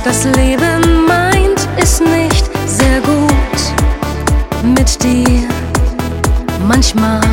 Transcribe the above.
Das Leben meint es nicht sehr gut mit dir. Manchmal